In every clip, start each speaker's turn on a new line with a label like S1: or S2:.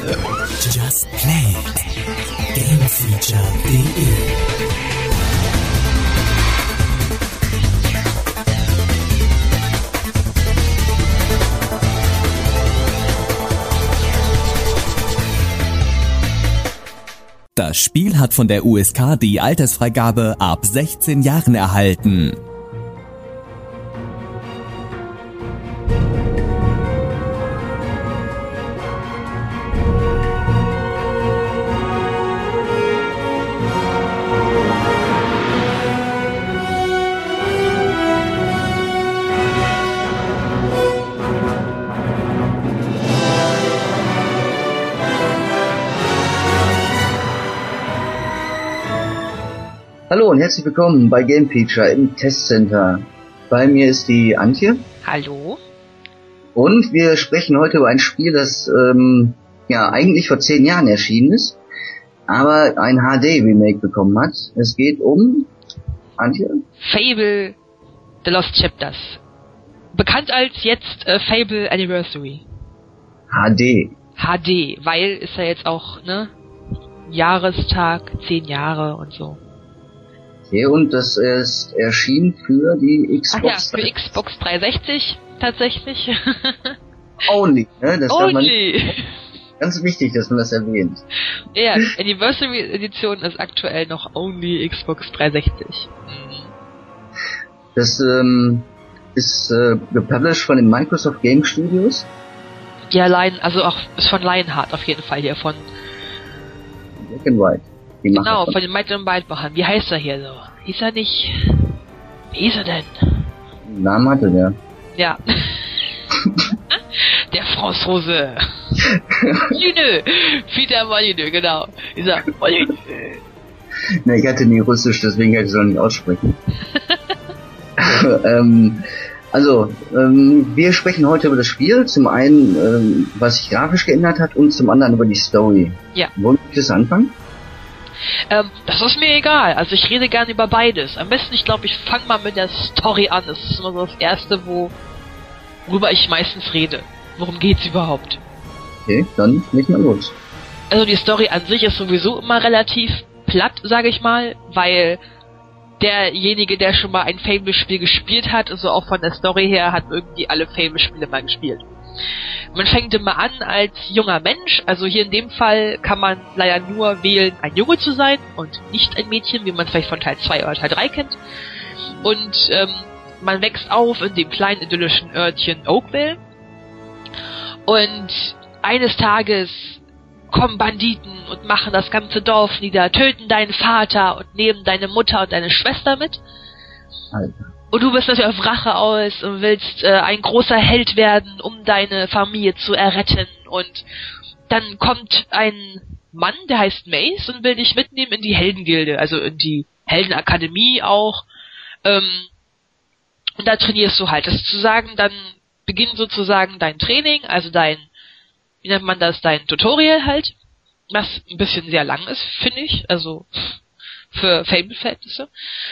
S1: Just Play. Gamefeature.de. Das Spiel hat von der USK die Altersfreigabe ab 16 Jahren erhalten.
S2: Hallo und herzlich willkommen bei Game Feature im Testcenter. Bei mir ist die Antje.
S3: Hallo.
S2: Und wir sprechen heute über ein Spiel, das eigentlich vor 10 Jahren erschienen ist, aber ein HD-Remake bekommen hat. Es geht um, Antje?
S3: Fable The Lost Chapters. Bekannt als jetzt Fable Anniversary.
S2: HD.
S3: HD, weil ist ja jetzt auch, Jahrestag, 10 Jahre und so.
S2: Okay, und das ist erschienen für die Xbox.
S3: Ach ja, für Xbox 360 tatsächlich.
S2: Only, ne? Das
S3: Only.
S2: Ganz wichtig, dass man das erwähnt.
S3: Ja, Anniversary Edition ist aktuell noch Only Xbox 360.
S2: Das ist gepublished von den Microsoft Game Studios.
S3: Ja, also auch ist von Lionheart auf jeden Fall hier, von
S2: Black and White.
S3: Genau, von den Might and Byte-Machern. Wie heißt er hier so? Hieß er nicht... Wie hieß er denn?
S2: Namen hatte der.
S3: Ja. Der Franzose. Molyneux. Peter Molyneux, genau. Dieser Molyneux.
S2: Ne, ich hatte nie Russisch, deswegen hätte ich es auch nicht aussprechen. Wir sprechen heute über das Spiel. Zum einen, was sich grafisch geändert hat, und zum anderen über die Story.
S3: Ja.
S2: Wollen wir das anfangen?
S3: Das ist mir egal. Also ich rede gerne über beides. Am besten, ich fange mal mit der Story an. Das ist immer so das Erste, worüber ich meistens rede. Worum geht's überhaupt?
S2: Okay, dann nicht mal los.
S3: Also die Story an sich ist sowieso immer relativ platt, sage ich mal, weil derjenige, der schon mal ein Fable-Spiel gespielt hat, also auch von der Story her, hat irgendwie alle Fable-Spiele mal gespielt. Man fängt immer an als junger Mensch, also hier in dem Fall kann man leider nur wählen, ein Junge zu sein und nicht ein Mädchen, wie man es vielleicht von Teil 2 oder Teil 3 kennt. Und man wächst auf in dem kleinen idyllischen Örtchen Oakville. Und eines Tages kommen Banditen und machen das ganze Dorf nieder, töten deinen Vater und nehmen deine Mutter und deine Schwester mit.
S2: Alter.
S3: Und du bist natürlich auf Rache aus und willst ein großer Held werden, um deine Familie zu erretten. Und dann kommt ein Mann, der heißt Mace, und will dich mitnehmen in die Heldengilde, also in die Heldenakademie auch. Und da trainierst du halt. Das zu sagen, dann beginnt sozusagen dein Training, also dein Tutorial halt. Was ein bisschen sehr lang ist, finde ich, also für Fable-Verhältnisse.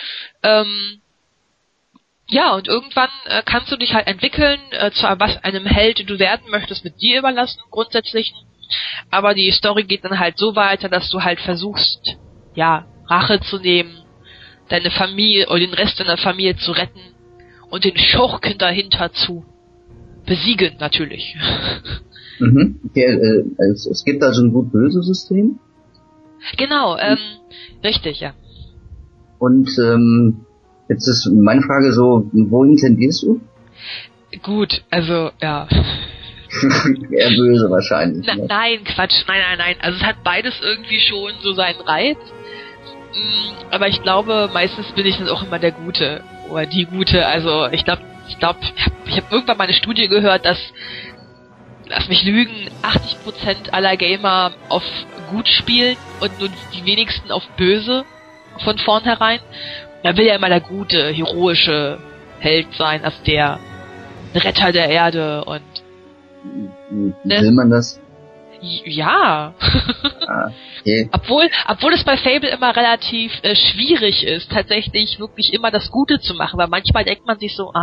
S3: Ja, und irgendwann kannst du dich halt entwickeln zu einem Held, den du werden möchtest, mit dir überlassen, grundsätzlich. Aber die Story geht dann halt so weiter, dass du halt versuchst, Rache zu nehmen, deine Familie oder den Rest deiner Familie zu retten und den Schurken dahinter zu besiegen, natürlich.
S2: Mhm. Okay, es gibt also ein Gut-Böse-System?
S3: Genau, richtig, ja.
S2: Und jetzt ist meine Frage so, wohin tendierst du?
S3: Gut, also, ja.
S2: Eher böse wahrscheinlich. Ne?
S3: Nein, Quatsch, nein. Also es hat beides irgendwie schon so seinen Reiz. Aber ich glaube, meistens bin ich dann auch immer der Gute. Oder die Gute. Also ich glaube, ich habe irgendwann mal eine Studie gehört, dass, lass mich lügen, 80% aller Gamer auf gut spielen und nur die wenigsten auf böse von vornherein. Man will ja immer der gute, heroische Held sein, als der Retter der Erde und...
S2: Will man das?
S3: Ja.
S2: Okay.
S3: Obwohl es bei Fable immer relativ schwierig ist, tatsächlich wirklich immer das Gute zu machen, weil manchmal denkt man sich so,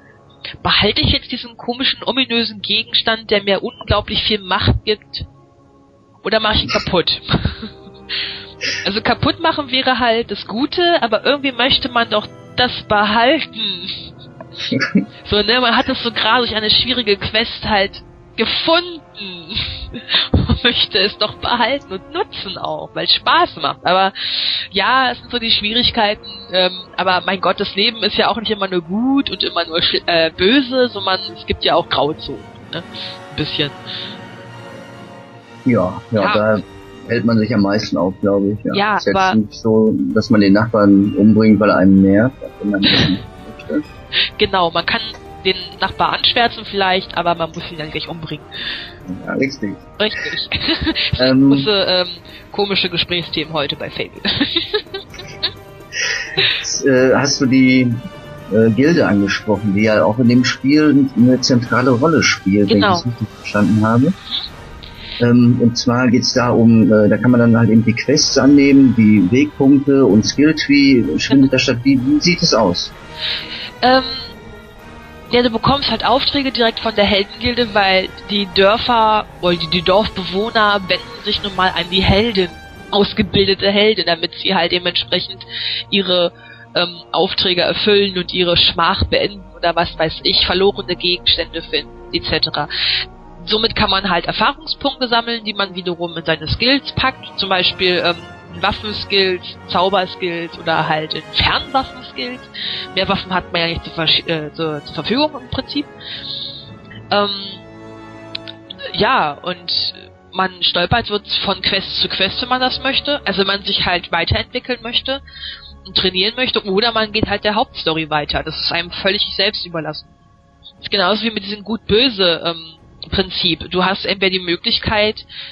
S3: behalte ich jetzt diesen komischen, ominösen Gegenstand, der mir unglaublich viel Macht gibt, Oder mache ich ihn kaputt? Also kaputt machen wäre halt das Gute, aber irgendwie möchte man doch das behalten. So, ne, man hat es so gerade durch eine schwierige Quest halt gefunden. Man möchte es doch behalten und nutzen auch, weil es Spaß macht. Aber ja, es sind so die Schwierigkeiten. Aber mein Gott, das Leben ist ja auch nicht immer nur gut und immer nur böse, sondern es gibt ja auch Grauzonen, ne? Ein bisschen.
S2: Ja, da hält man sich am meisten auf, glaube ich.
S3: Ja,
S2: ist jetzt
S3: aber
S2: nicht so, dass man den Nachbarn umbringt, weil er einem nervt, wenn man das nicht möchte.
S3: genau, man kann den Nachbar anschwärzen vielleicht, aber man muss ihn dann gleich umbringen.
S2: Ja, richtig.
S3: Richtig. Große, komische Gesprächsthemen heute bei Fable.
S2: Hast du die Gilde angesprochen, die ja auch in dem Spiel eine zentrale Rolle spielt, wenn ich das richtig verstanden habe. Und zwar geht's da um, da kann man dann halt eben die Quests annehmen, die Wegpunkte und Skilltree, findet da statt. Wie sieht es aus?
S3: Ja, du bekommst halt Aufträge direkt von der Heldengilde, weil die Dörfer oder die Dorfbewohner wenden sich nun mal an die Heldin, ausgebildete Heldin, damit sie halt dementsprechend ihre Aufträge erfüllen und ihre Schmach beenden oder was weiß ich, verlorene Gegenstände finden, etc. Somit kann man halt Erfahrungspunkte sammeln, die man wiederum in seine Skills packt, zum Beispiel Waffenskills, Zauberskills oder halt in Fernwaffenskills. Mehr Waffen hat man ja nicht zur Verfügung im Prinzip. Ja, und man stolpert wird von Quest zu Quest, wenn man das möchte. Also wenn man sich halt weiterentwickeln möchte und trainieren möchte, oder man geht halt der Hauptstory weiter. Das ist einem völlig selbst überlassen. Das ist genauso wie mit diesem Gut-Böse Prinzip. Du hast entweder die Möglichkeit,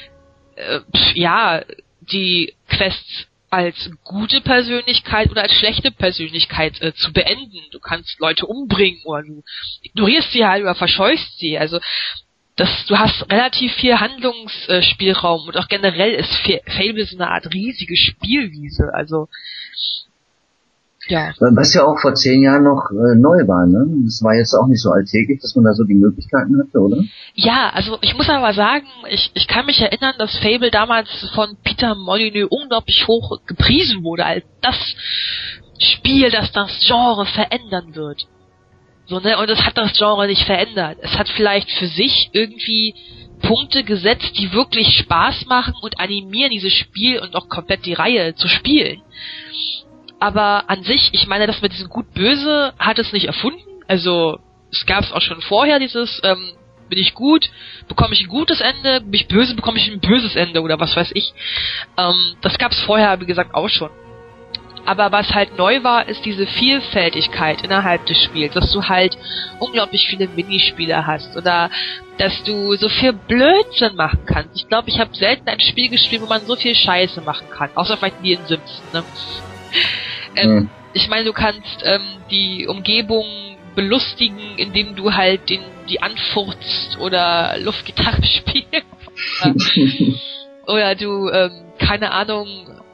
S3: die Quests als gute Persönlichkeit oder als schlechte Persönlichkeit zu beenden. Du kannst Leute umbringen oder du ignorierst sie halt oder verscheuchst sie. Also du hast relativ viel Handlungsspielraum und auch generell ist Fable so eine Art riesige Spielwiese. Also ja.
S2: Was ja auch vor 10 Jahren noch neu war, ne? Das war jetzt auch nicht so alltäglich, dass man da so die Möglichkeiten hatte, oder?
S3: Ja, also ich muss aber sagen, ich kann mich erinnern, dass Fable damals von Peter Molyneux unglaublich hoch gepriesen wurde, als das Spiel, das das Genre verändern wird. So, ne? Und es hat das Genre nicht verändert. Es hat vielleicht für sich irgendwie Punkte gesetzt, die wirklich Spaß machen und animieren, dieses Spiel und auch komplett die Reihe zu spielen. Aber an sich, ich meine, das mit diesem Gut-Böse hat es nicht erfunden. Also, es gab es auch schon vorher, dieses, bin ich gut, bekomme ich ein gutes Ende, bin ich böse, bekomme ich ein böses Ende oder was weiß ich. Das gab es vorher, wie gesagt, auch schon. Aber was halt neu war, ist diese Vielfältigkeit innerhalb des Spiels, dass du halt unglaublich viele Minispiele hast oder dass du so viel Blödsinn machen kannst. Ich glaube, ich habe selten ein Spiel gespielt, wo man so viel Scheiße machen kann. Außer vielleicht die in Sims, ne? Ich meine, du kannst die Umgebung belustigen, indem du halt die anfurzt oder Luftgitarre spielst. Oder du, keine Ahnung,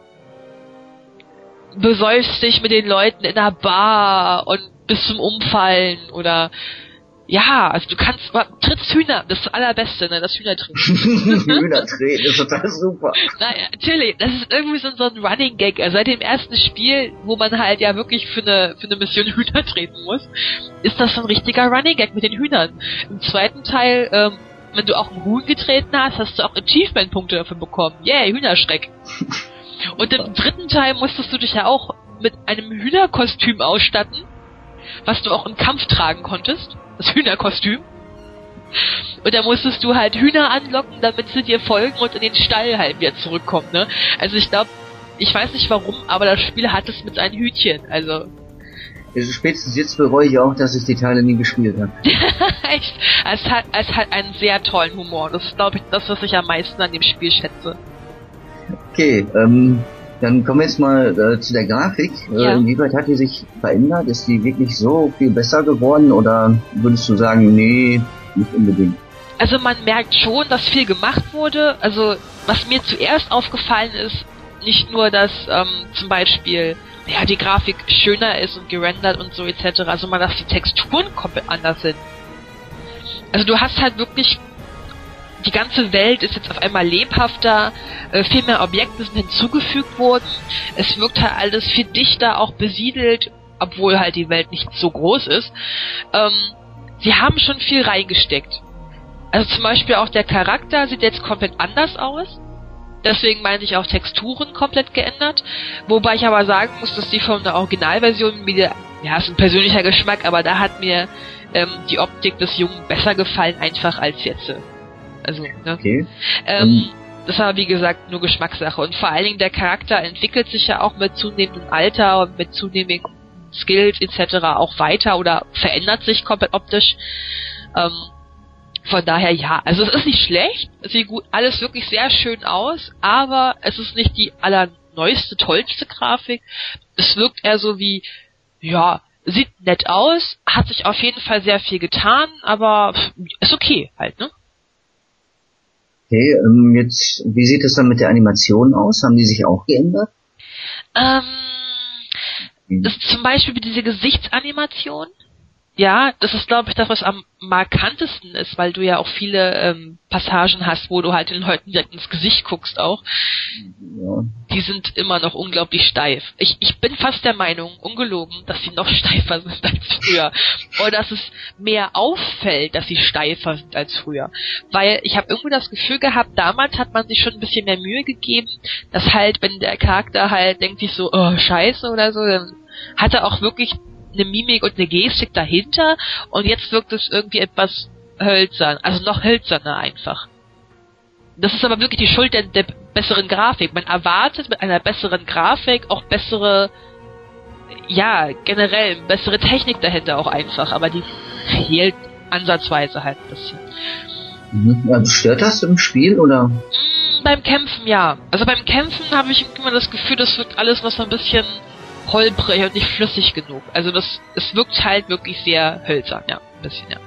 S3: besäufst dich mit den Leuten in einer Bar und bis zum Umfallen oder ja, also du kannst, trittst Hühner, das ist das Allerbeste, ne, das Hühnertreten.
S2: Hühnertreten ist total super.
S3: Naja, natürlich, das ist irgendwie so ein Running Gag. Also seit dem ersten Spiel, wo man halt ja wirklich für eine Mission Hühner treten muss, ist das so ein richtiger Running Gag mit den Hühnern. Im zweiten Teil, wenn du auch ein Huhn getreten hast, hast du auch Achievement-Punkte dafür bekommen. Yeah, Hühnerschreck. Und im dritten Teil musstest du dich ja auch mit einem Hühnerkostüm ausstatten, was du auch im Kampf tragen konntest. Das Hühnerkostüm. Und da musstest du halt Hühner anlocken, damit sie dir folgen und in den Stall halt wieder zurückkommen, ne? Also ich glaube, ich weiß nicht warum, aber das Spiel hat es mit seinen Hütchen, also
S2: spätestens jetzt bereue ich auch, dass ich die Teile nie gespielt habe.
S3: Echt? Es hat einen sehr tollen Humor. Das ist, glaube ich, das, was ich am meisten an dem Spiel schätze.
S2: Okay, dann kommen wir jetzt mal zu der Grafik.
S3: Ja.
S2: Inwieweit hat die sich verändert? Ist die wirklich so viel besser geworden oder würdest du sagen, nee, nicht unbedingt?
S3: Also man merkt schon, dass viel gemacht wurde. Also was mir zuerst aufgefallen ist, nicht nur, dass zum Beispiel ja die Grafik schöner ist und gerendert und so etc., sondern dass die Texturen komplett anders sind. Also du hast halt wirklich die ganze Welt ist jetzt auf einmal lebhafter, viel mehr Objekte sind hinzugefügt worden, es wirkt halt alles viel dichter, auch besiedelt, obwohl halt die Welt nicht so groß ist. Sie haben schon viel reingesteckt. Also zum Beispiel auch der Charakter sieht jetzt komplett anders aus. Deswegen meine ich auch Texturen komplett geändert. Wobei ich aber sagen muss, dass die von der Originalversion wieder, ja, ist ein persönlicher Geschmack, aber da hat mir die Optik des Jungen besser gefallen einfach als jetzt. Also, ne? Okay. Das war wie gesagt nur Geschmackssache. Und vor allen Dingen der Charakter entwickelt sich ja auch mit zunehmendem Alter und mit zunehmenden Skills etc. auch weiter oder verändert sich komplett optisch. Von daher ja, also es ist nicht schlecht, es sieht gut, alles wirklich sehr schön aus, aber es ist nicht die allerneueste, tollste Grafik. Es wirkt eher so wie, ja, sieht nett aus, hat sich auf jeden Fall sehr viel getan, aber ist okay halt, ne?
S2: Okay, jetzt, wie sieht es dann mit der Animation aus? Haben die sich auch geändert?
S3: Das ist zum Beispiel diese Gesichtsanimation. Ja, das ist, glaube ich, das, was am markantesten ist, weil du ja auch viele Passagen hast, wo du halt den Leuten direkt ins Gesicht guckst auch. Ja. Die sind immer noch unglaublich steif. Ich bin fast der Meinung, ungelogen, dass sie noch steifer sind als früher. Oder dass es mehr auffällt, dass sie steifer sind als früher. Weil ich habe irgendwie das Gefühl gehabt, damals hat man sich schon ein bisschen mehr Mühe gegeben, dass halt, wenn der Charakter halt denkt sich so, oh, scheiße oder so, dann hat er auch wirklich eine Mimik und eine Gestik dahinter und jetzt wirkt es irgendwie etwas hölzern, also noch hölzerner einfach. Das ist aber wirklich die Schuld der besseren Grafik. Man erwartet mit einer besseren Grafik auch bessere, ja, generell bessere Technik dahinter auch einfach, aber die fehlt ansatzweise halt ein bisschen.
S2: Also stört das im Spiel, oder?
S3: Beim Kämpfen ja. Also beim Kämpfen habe ich immer das Gefühl, das wirkt alles was so ein bisschen holprig und nicht flüssig genug. Also es wirkt halt wirklich sehr hölzern, ja, ein bisschen, ja.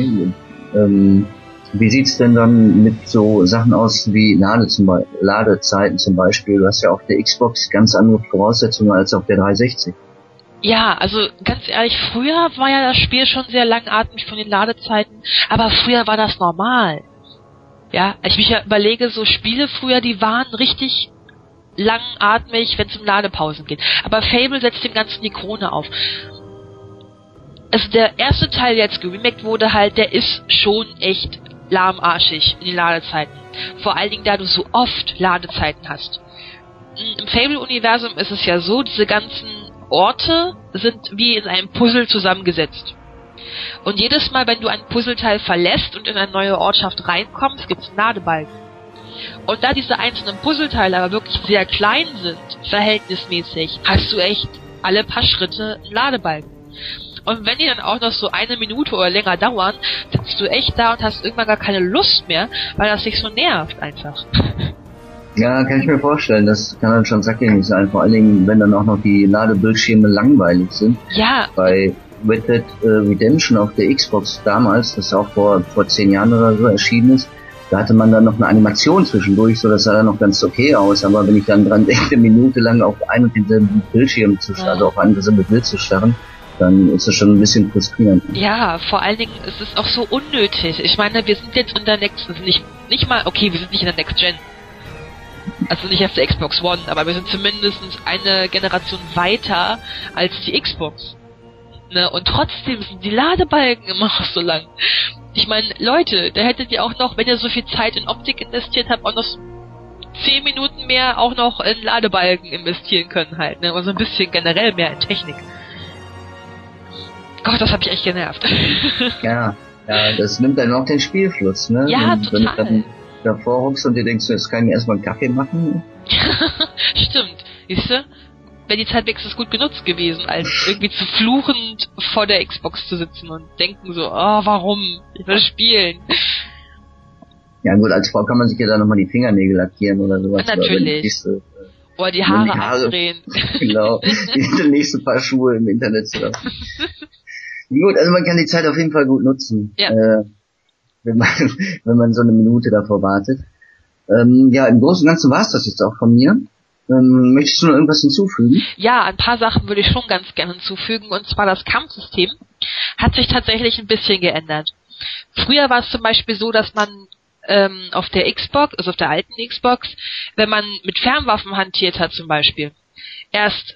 S2: Okay. Wie sieht's denn dann mit so Sachen aus wie Ladezeiten zum Beispiel? Du hast ja auf der Xbox ganz andere Voraussetzungen als auf der 360.
S3: Ja, also ganz ehrlich, früher war ja das Spiel schon sehr langatmig von den Ladezeiten, aber früher war das normal. Ja, ich mich ja überlege, so Spiele früher, die waren richtig langatmig, wenn es um Ladepausen geht. Aber Fable setzt dem Ganzen die Krone auf. Also der erste Teil, der jetzt geremaked wurde, halt, der ist schon echt lahmarschig in den Ladezeiten. Vor allen Dingen, da du so oft Ladezeiten hast. Im Fable-Universum ist es ja so, diese ganzen Orte sind wie in einem Puzzle zusammengesetzt. Und jedes Mal, wenn du ein Puzzleteil verlässt und in eine neue Ortschaft reinkommst, gibt's einen Ladebalken. Und da diese einzelnen Puzzleteile aber wirklich sehr klein sind, verhältnismäßig, hast du echt alle paar Schritte einen Ladebalken. Und wenn die dann auch noch so 1 Minute oder länger dauern, sitzt du echt da und hast irgendwann gar keine Lust mehr, weil das dich so nervt einfach.
S2: Ja, kann ich mir vorstellen, das kann dann schon sackgängig sein, vor allen Dingen, wenn dann auch noch die Ladebildschirme langweilig sind.
S3: Ja.
S2: Bei Red Dead Redemption auf der Xbox damals, das auch vor 10 Jahren oder so erschienen ist, da hatte man dann noch eine Animation zwischendurch, so das sah dann noch ganz okay aus, aber wenn ich dann dran denke, 1 Minute lang auf einen und denselben Bildschirm also auf ein gesamtes Bild zu starren, dann ist das schon ein bisschen frustrierend.
S3: Ja, vor allen Dingen ist es auch so unnötig. Ich meine, wir sind jetzt in der Next, also nicht mal, okay, wir sind nicht in der Next Gen. Also nicht auf der Xbox One, aber wir sind zumindest eine Generation weiter als die Xbox. Ne? Und trotzdem sind die Ladebalken immer noch so lang. Ich meine, Leute, da hättet ihr auch noch, wenn ihr so viel Zeit in Optik investiert habt, auch noch 10 Minuten mehr auch noch in Ladebalken investieren können halt, ne? Und so ein bisschen generell mehr in Technik. Gott, das hat mich echt genervt.
S2: Ja, das nimmt dann auch den Spielfluss, ne?
S3: Ja,
S2: und
S3: total.
S2: Wenn du dann davor hockst und dir denkst, jetzt kann ich mir erstmal einen Kaffee machen.
S3: Stimmt, siehst du? Wäre die Zeit wenigstens gut genutzt gewesen, als irgendwie zu fluchend vor der Xbox zu sitzen und denken so, warum? Ich will spielen.
S2: Ja gut, als Frau kann man sich ja dann nochmal die Fingernägel lackieren oder sowas.
S3: Natürlich. Oder die Haare abdrehen.
S2: Genau, die nächste Paar Schuhe im Internet zu lassen. Gut, also man kann die Zeit auf jeden Fall gut nutzen,
S3: ja.
S2: wenn man so 1 Minute davor wartet. Ja, im Großen und Ganzen war es das jetzt auch von mir. Möchtest du noch irgendwas hinzufügen?
S3: Ja, ein paar Sachen würde ich schon ganz gerne hinzufügen, und zwar das Kampfsystem hat sich tatsächlich ein bisschen geändert. Früher war es zum Beispiel so, dass man auf der Xbox, also auf der alten Xbox, wenn man mit Fernwaffen hantiert hat zum Beispiel, erst,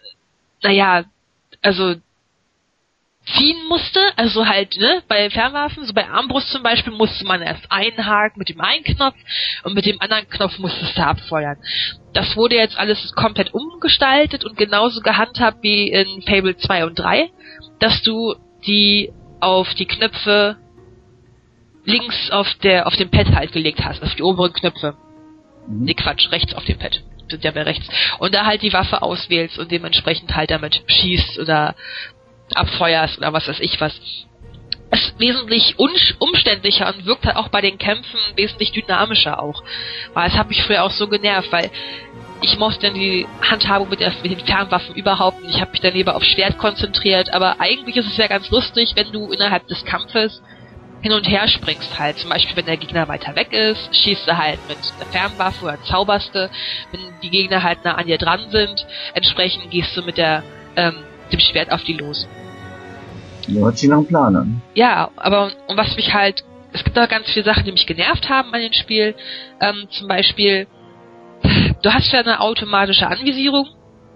S3: ziehen musste, also halt, ne, bei Fernwaffen, so bei Armbrust zum Beispiel, musste man erst einhaken mit dem einen Knopf und mit dem anderen Knopf musstest du abfeuern. Das wurde jetzt alles komplett umgestaltet und genauso gehandhabt wie in Fable 2 und 3, dass du die auf die Knöpfe links auf dem Pad halt gelegt hast, auf die oberen Knöpfe. Nee, Quatsch, rechts auf dem Pad. Sind ja bei rechts. Und da halt die Waffe auswählst und dementsprechend halt damit schießt oder abfeuerst oder was weiß ich was. Es ist wesentlich umständlicher und wirkt halt auch bei den Kämpfen wesentlich dynamischer auch. Weil es hat mich früher auch so genervt, weil ich mochte dann die Handhabung mit den Fernwaffen überhaupt nicht. Ich habe mich dann lieber auf Schwert konzentriert, aber eigentlich ist es ja ganz lustig, wenn du innerhalb des Kampfes hin und her springst halt. Zum Beispiel, wenn der Gegner weiter weg ist, schießt du halt mit der Fernwaffe oder zauberst du. Wenn die Gegner halt nah an dir dran sind, entsprechend gehst du mit dem Schwert auf die los.
S2: Ja, hört sich nach einem Plan an.
S3: Ja, aber und was mich halt, es gibt da ganz viele Sachen, die mich genervt haben an dem Spiel. Zum Beispiel, du hast ja eine automatische Anvisierung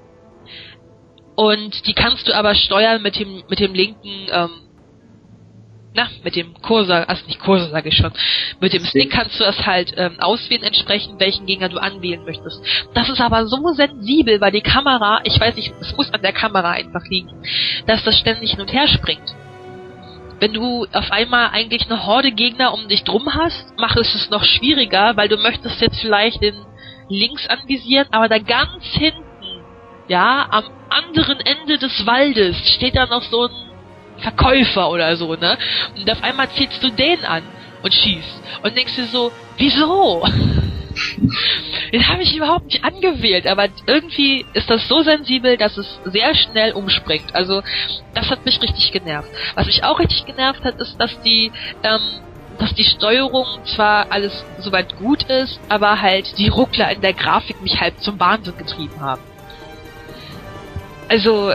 S3: und die kannst du aber steuern mit dem linken, mit dem Cursor, also nicht Cursor sage ich schon, mit dem Stick kannst du das halt auswählen, entsprechend welchen Gegner du anwählen möchtest. Das ist aber so sensibel, weil die Kamera, ich weiß nicht, es muss an der Kamera einfach liegen, dass das ständig hin und her springt. Wenn du auf einmal eigentlich eine Horde Gegner um dich drum hast, macht es noch schwieriger, weil du möchtest jetzt vielleicht den links anvisieren, aber da ganz hinten, ja, am anderen Ende des Waldes steht da noch so ein Verkäufer oder so, ne? Und auf einmal ziehst du den an und schießt. Und denkst dir so, wieso? Den habe ich überhaupt nicht angewählt, aber irgendwie ist das so sensibel, dass es sehr schnell umspringt. Also, das hat mich richtig genervt. Was mich auch richtig genervt hat, ist, dass die Steuerung zwar alles soweit gut ist, aber halt die Ruckler in der Grafik mich halt zum Wahnsinn getrieben haben. Also,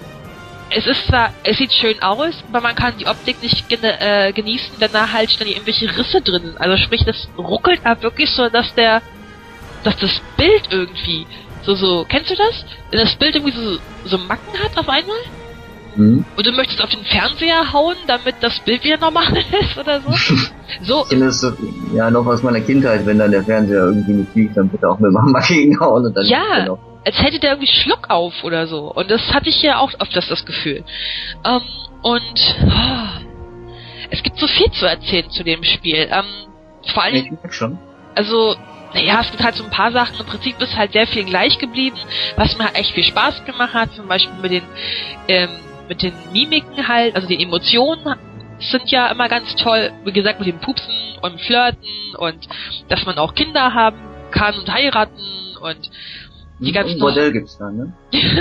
S3: es sieht schön aus, aber man kann die Optik nicht genießen, denn da halt ständig irgendwelche Risse drin sind. Also sprich, das ruckelt da wirklich so, dass das Bild irgendwie so, kennst du das? Wenn das Bild irgendwie so Macken hat auf einmal? Mhm. Und du möchtest auf den Fernseher hauen, damit das Bild wieder normal ist oder so? So.
S2: Ich finde das so, ja, noch aus meiner Kindheit, wenn dann der Fernseher irgendwie nicht fliegt, dann bitte auch mit Mama gegenhauen und dann.
S3: Ja. Als hätte der irgendwie Schluck auf oder so. Und das hatte ich ja auch öfters das Gefühl. Es gibt so viel zu erzählen zu dem Spiel. Vor allem, ich merke schon. Also, es gibt halt so ein paar Sachen. Im Prinzip ist halt sehr viel gleich geblieben, was mir halt echt viel Spaß gemacht hat. Zum Beispiel mit den Mimiken halt, also die Emotionen sind ja immer ganz toll. Wie gesagt, mit dem Pupsen und Flirten und dass man auch Kinder haben kann und heiraten und die ganzen
S2: Modell gibt's da, ne?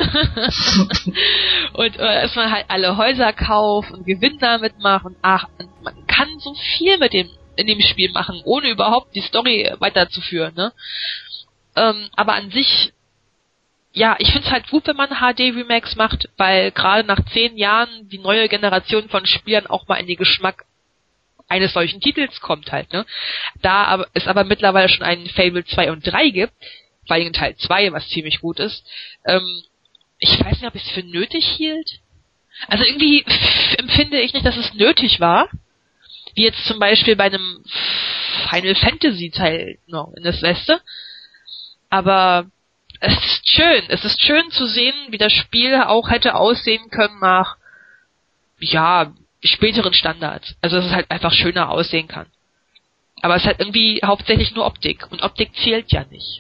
S3: Und dass man halt alle Häuser kauft und Gewinn damit macht und man kann so viel in dem Spiel machen, ohne überhaupt die Story weiterzuführen, ne? Aber an sich, ja, ich find's halt gut, wenn man HD-Remakes macht, weil gerade nach 10 Jahren die neue Generation von Spielern auch mal in den Geschmack eines solchen Titels kommt halt, ne? Da es aber mittlerweile schon einen Fable 2 und 3 gibt, vor allem Teil 2, was ziemlich gut ist. Ich weiß nicht, ob ich es für nötig hielt. Also irgendwie empfinde ich nicht, dass es nötig war. Wie jetzt zum Beispiel bei einem Final Fantasy Teil noch in das Weste. Aber es ist schön. Es ist schön zu sehen, wie das Spiel auch hätte aussehen können nach, ja, späteren Standards. Also dass es halt einfach schöner aussehen kann. Aber es ist halt irgendwie hauptsächlich nur Optik. Und Optik zählt ja nicht.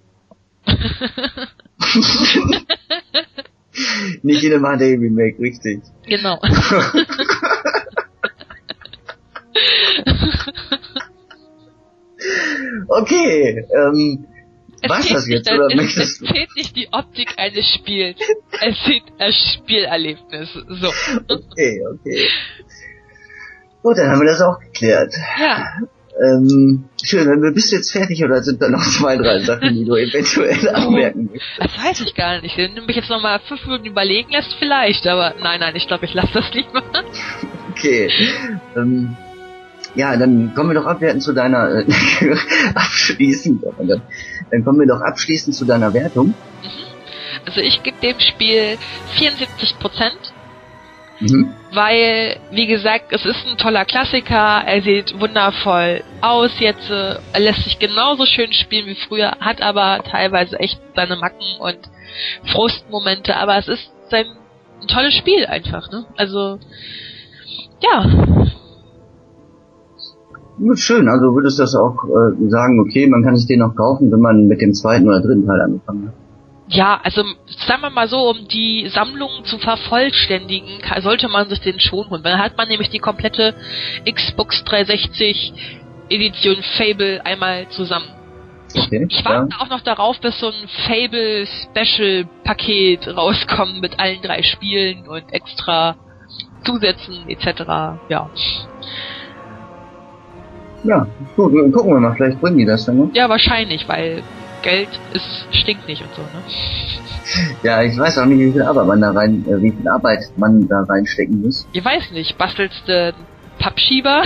S2: Nicht in einem HD-Remake, richtig.
S3: Genau.
S2: Okay, was das jetzt, oder möchtest du?
S3: Es zählt nicht die Optik eines Spiels, es zählt das Spielerlebnis, so.
S2: Okay. Gut, dann haben wir das auch geklärt.
S3: Ja.
S2: Schön, bist du jetzt fertig oder sind da noch 2, 3 Sachen, die du eventuell anmerken möchtest?
S3: Das weiß ich gar nicht. Wenn du mich jetzt nochmal 5 Minuten überlegen lässt, vielleicht, aber nein, ich glaube, ich lasse das lieber.
S2: Okay. Ja, dann kommen wir doch abwertend zu deiner abschließend zu deiner Wertung.
S3: Also ich gebe dem Spiel 74%, weil, wie gesagt, es ist ein toller Klassiker, er sieht wundervoll aus jetzt, er lässt sich genauso schön spielen wie früher, hat aber teilweise echt seine Macken und Frustmomente, aber es ist ein tolles Spiel einfach, ne? Also, ja.
S2: Schön, also würdest du das auch sagen, okay, man kann sich den noch kaufen, wenn man mit dem zweiten oder dritten Teil angefangen hat?
S3: Ja, also sagen wir mal so, um die Sammlung zu vervollständigen, sollte man sich den schon holen. Dann hat man nämlich die komplette Xbox 360 Edition Fable einmal zusammen.
S2: Okay,
S3: ich warte auch noch darauf, bis so ein Fable Special Paket rauskommt mit allen 3 Spielen und extra Zusätzen etc. Ja.
S2: Ja, gut, gucken wir mal, vielleicht bringen die das dann, ne?
S3: Ja, wahrscheinlich, weil Geld stinkt nicht und so, ne? Ja,
S2: ich weiß auch nicht, wie viel Arbeit man da reinstecken muss.
S3: Ich weiß nicht, bastelst du einen Pappschieber,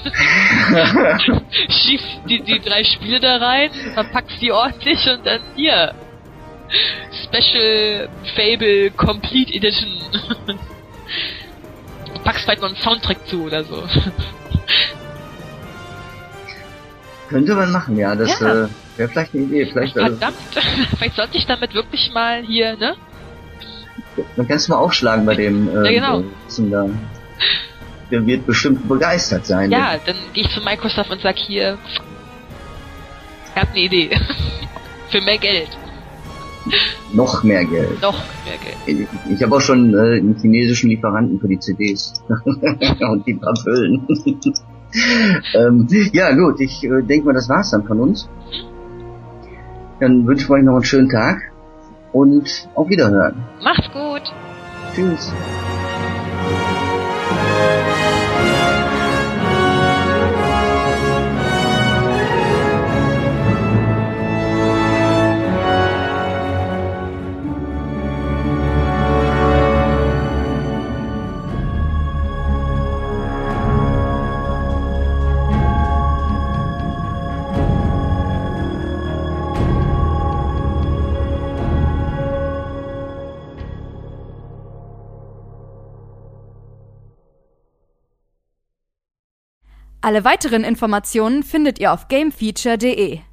S3: schiebst die 3 Spiele da rein, verpackst die ordentlich und dann hier. Special Fable Complete Edition. Packst vielleicht noch einen Soundtrack zu oder so.
S2: Könnte man machen, ja, das wäre vielleicht eine Idee.
S3: Verdammt, vielleicht sollte ich damit wirklich mal hier, ne?
S2: Dann kannst du mal aufschlagen bei dem
S3: ja, genau.
S2: Da. Der wird bestimmt begeistert sein.
S3: Ja, dann gehe ich zu Microsoft und sag hier, ich hab eine Idee. Für mehr Geld.
S2: Noch mehr Geld. Ich habe auch schon einen chinesischen Lieferanten für die CDs. Und die paar Hüllen. Ja gut, ich denke mal, das war's dann von uns. Dann wünsche ich euch noch einen schönen Tag und auf Wiederhören.
S3: Macht's gut.
S2: Tschüss.
S4: Alle weiteren Informationen findet ihr auf gamefeature.de.